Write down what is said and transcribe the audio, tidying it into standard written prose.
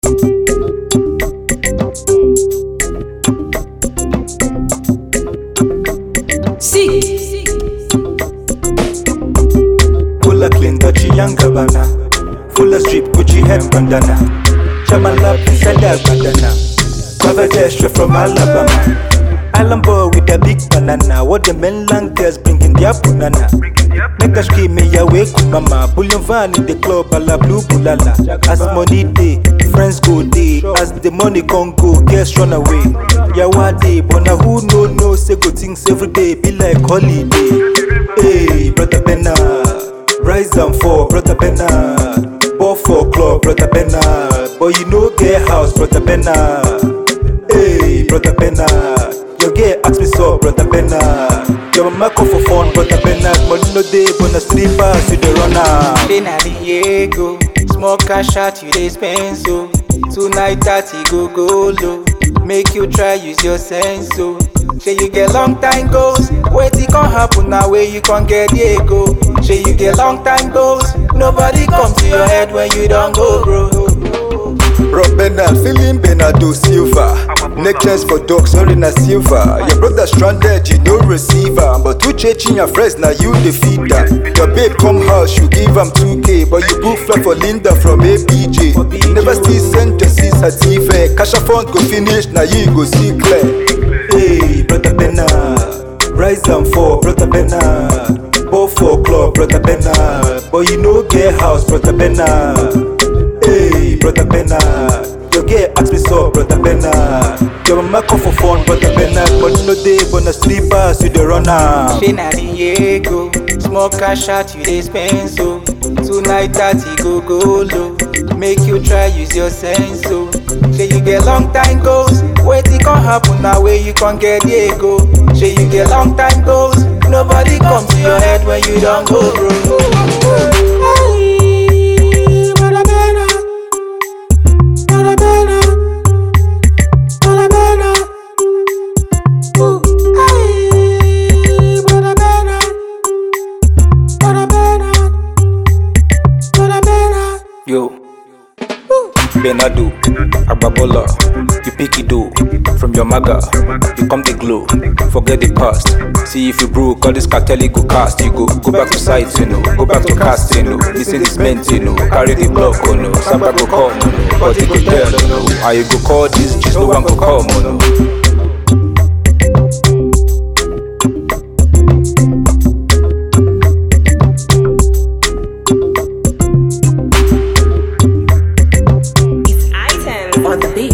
Full of clean Dolce & Gabbana, full of strip Gucci head bandana. Shaman love inside that bandana. Covered straight from Alabama. Island boy with a big banana. What the mainland girls bringing their banana. Make us keep me awake, mama. Bullion van in the club, a la blue bulala. As money day, friends go day. As the money can't go, girls run away. Yawade, but now who no say good things every day, be like holiday. Hey, brother Benna, rise and fall, brother Benna. Ball for club, brother Benna. But you know get house, brother Benna. Hey, brother Benna. Your girl ask me so, brother Benna. Your mama call for fun, brother Benna. Money no day, but no sleepers, you the runner. Benna Diego, small cash out, you dey spend so. Tonight that go low. Make you try use your sense so. Say you get long time goals. Wait it can happen now where you can get Diego. Say you get long time goals. Nobody come to your head when you don't go bro. Bro Benna, feeling Bernardo Silva. Necklace for dogs, sorry na silver. Your brother stranded, you no receiver. But you changing your friends, now you the feeder. Your babe come house, you give am 2K. But you book flight for Linda from ABJ. Never still send your sis a TV. Cash a fund go finish, now you go see clear. Hey, brother Benna, rise and fall, brother Benna. Ball for club, brother Benna. But you no get house, brother Benna. Hey, brother Benna. Your girl ask me so, brother Benna. Your mama call for fun, brother Benna. But no day, but no sleepers, you the runner. Benna Diego, small cash out, you dey spend so. Tonight that go low. Make you try use your sense so. Say you get long time goals. Wait it can happen now where you can get Diego. Say you get long time goals. Nobody come to your head when you don't go bro. Yo, Benado, Agbabola, you pick it do from your maga, you come the glow, forget the past. See if you broke, all this cartel go cast, you go back to sites, you know, go back to cast, you know, listen this meant, you know, carry the block, oh no, Samba go come, no, but they go tell, you know, how you go call this, just no one go come, oh no. On the beat.